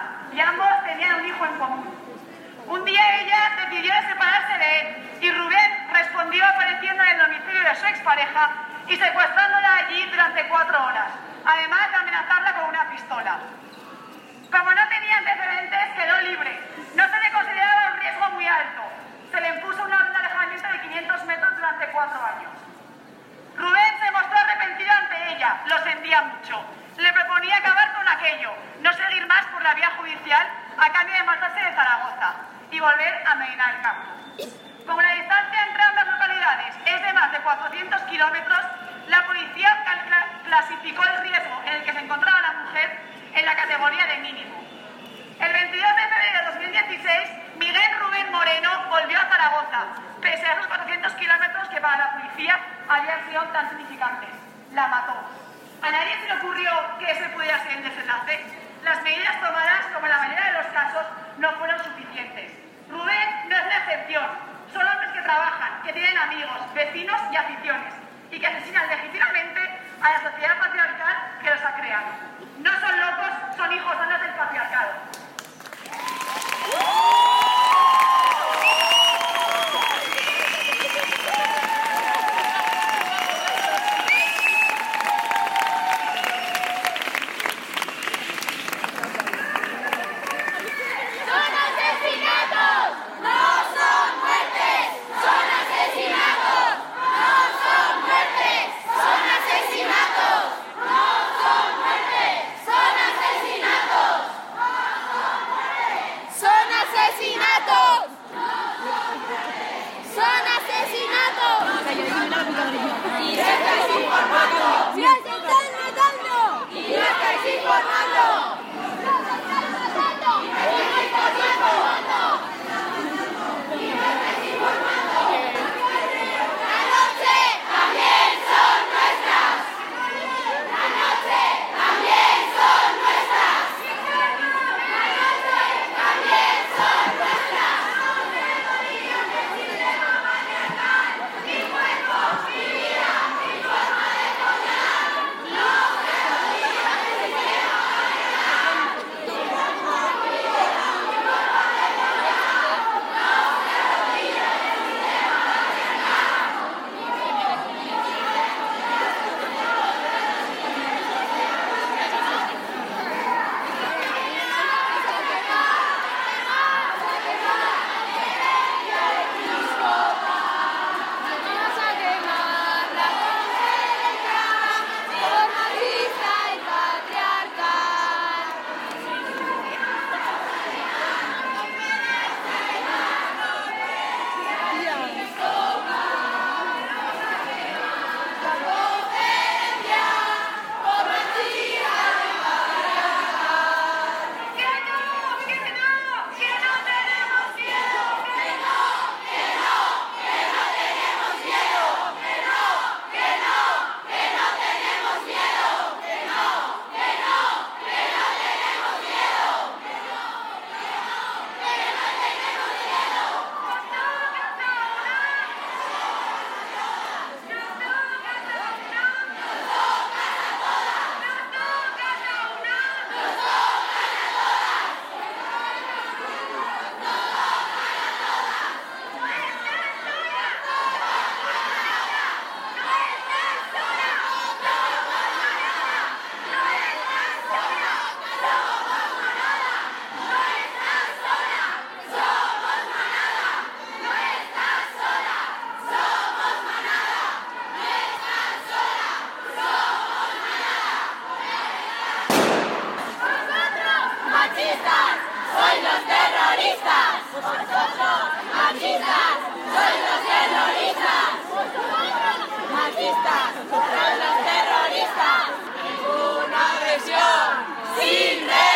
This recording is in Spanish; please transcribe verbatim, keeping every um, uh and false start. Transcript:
y ambos tenían un hijo en común. Un día ella decidió separarse de él y Rubén respondió apareciendo en el domicilio de su expareja y secuestrándola allí durante cuatro horas, además de amenazarla con una pistola. Como no tenía antecedentes, quedó libre. No se le consideraba un riesgo muy alto. Se le impuso un alejamiento de quinientos metros durante cuatro años. Rubén se mostró arrepentido ante ella, lo sentía mucho. Le proponía acabar con aquello, no seguir más por la vía judicial a cambio de marcharse de Zaragoza y volver a Medina del Campo. Como la distancia entre ambas localidades es de más de cuatrocientos kilómetros, la policía clasificó el riesgo en el que se encontraba la mujer en la categoría de mínimo. El veintidós de febrero de dos mil dieciséis, Miguel Rubén Moreno volvió a Zaragoza, pese a esos cuatrocientos kilómetros que para la policía habían sido tan significantes. La mató. A nadie se le ocurrió que ese pudiera ser el desenlace. Las medidas tomadas, como en la mayoría de los casos, no fueron suficientes. Rubén no es la excepción. Son hombres que trabajan, que tienen amigos, vecinos y aficiones, y que asesinan legítimamente a la sociedad patriarcal que los ha creado. No son locos, son hijos sanos del patriarcado. machistas, sois los terroristas. Vosotros, machistas, sois los terroristas. Machistas, sois los terroristas. Ninguna agresión sin